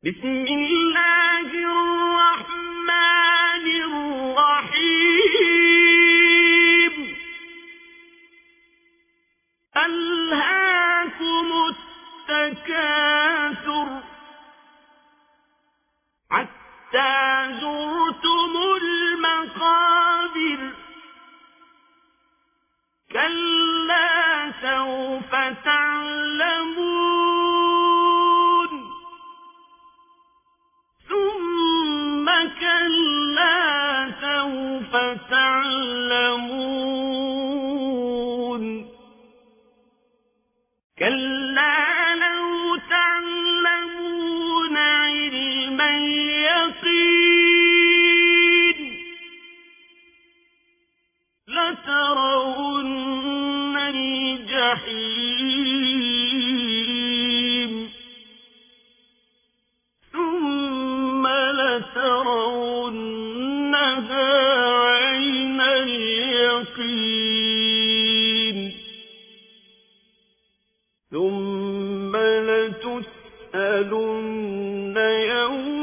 بسم الله الرحمن الرحيم ألهاكم التكاثر حتى زرتم المقابر كلا سوف تعلمون ثم كلا سوف تعلمون كلا لو تعلمون علم اليقين لترون الجحيم ثم لترونها عين اليقين ثم لتسألن يوم